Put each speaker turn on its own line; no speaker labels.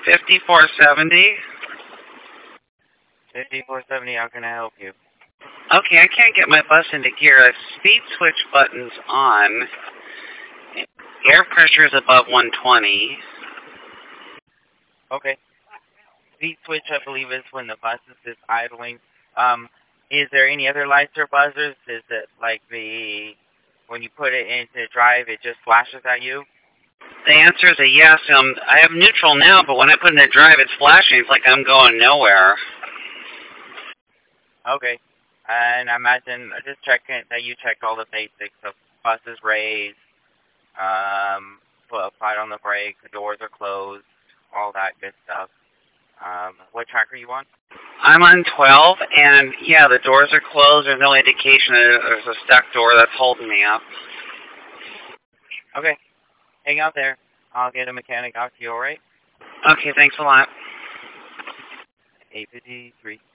5470.
5470, how can I help you?
Okay, I can't get my bus into gear. The speed switch button's on. Air pressure is above 120.
Okay. Speed switch, I believe, is when the bus is idling. Is there any other lights or buzzers? Is it like when you put it into drive, it just flashes at you?
The answer is a yes. I have neutral now, but when I put it in drive, it's flashing. It's like I'm going nowhere.
Okay. And I imagine, just checking that you checked all the basics of buses raised, put a light on the brake, the doors are closed, all that good stuff. What track are you on?
I'm on 12, and yeah, the doors are closed. There's no indication that there's a stuck door that's holding me up.
Okay. Hang out there. I'll get a mechanic out to you, alright?
Okay, thanks a lot.
853.